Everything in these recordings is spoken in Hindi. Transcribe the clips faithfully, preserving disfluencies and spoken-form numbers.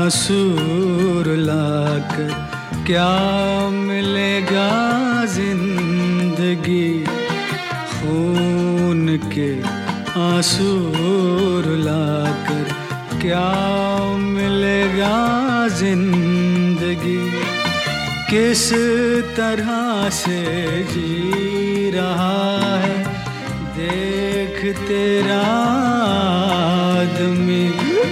आंसू रुलाकर क्या मिलेगा जिंदगी। खून के आंसू रुलाकर क्या मिलेगा जिंदगी। किस तरह से जी रहा है देख तेरा आदमी।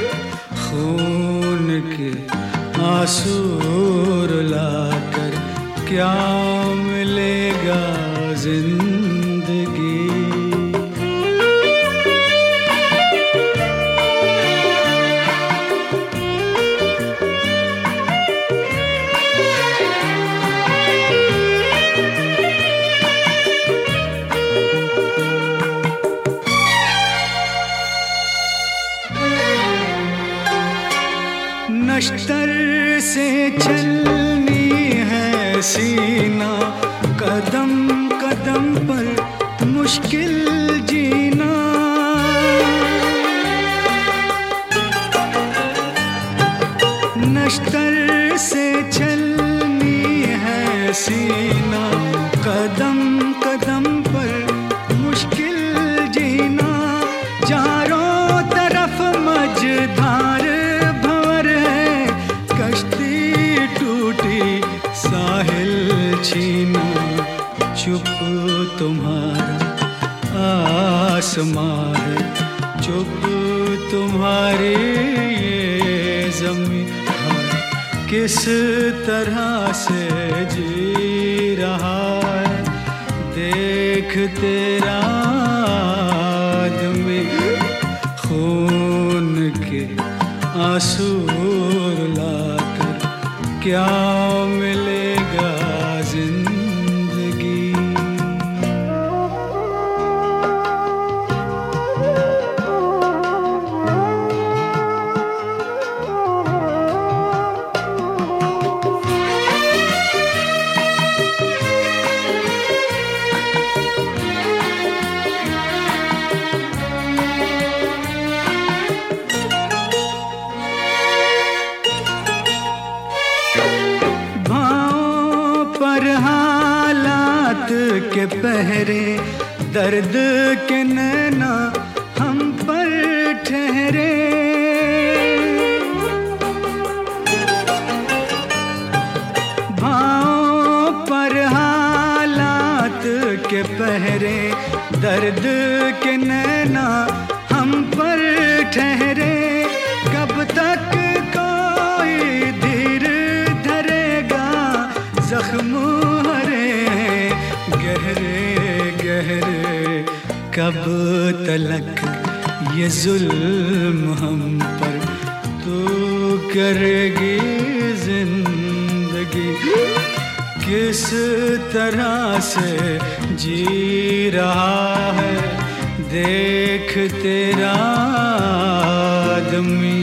खून के आंसू रुलाकर क्या मिलेगा जिंदगी। नश्तर से चलनी है सीना, कदम कदम पर मुश्किल जीना। नश्तर से चलनी है सीना, कदम कदम पर मुश्किल जीना। चारों तरफ मझधार साहिल छीना। चुप तुम्हारा आसमां है, चुप तुम्हारी ये ज़मीं। किस तरह से जी रहा है देख तेरा आदमी। खून के आंसू रुलाकर क्या मिलेगा जिंदगी। हालात के पहरे दर्द के नैना हम पर ठहरे। भाव पर हालात के पहरे दर्द के नैना हम पर ठहरे। कब तक कोई धीर धरेगा, जख्म गहरे गहरे। कब तलक ये जुल्म हम पर तू करेगी जिंदगी। किस तरह से जी रहा है देख तेरा आदमी।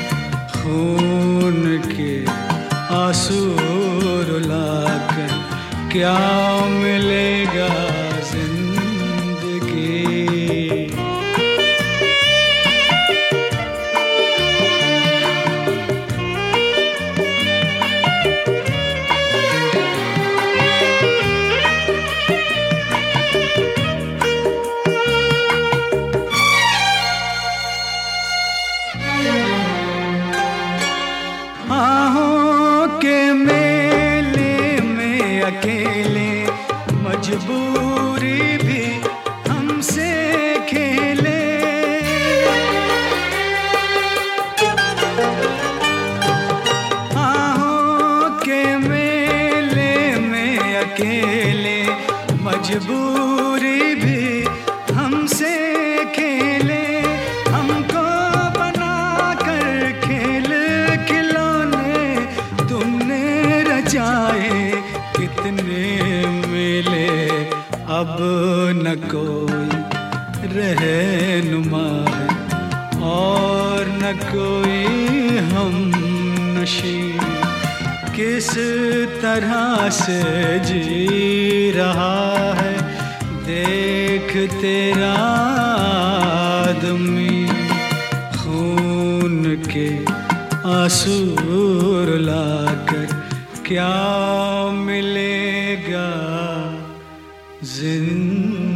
खून के आंसू रुलाकर क्या मिलेगा जिंदगी। आहों के मेले में अकेले मजबूरी भी हमसे खेले। आहों के मेले में अकेले मजबूरी भी हमसे खेले। हमको बना कर खेल खिलौने तुमने रचाए कितने मेले। अब न कोई रहनुमा है और न कोई हम नशी। किस तरह से जी रहा है देख तेरा आदमी। खून के आंसू रुलाकर क्या मिलेगा जिंदगी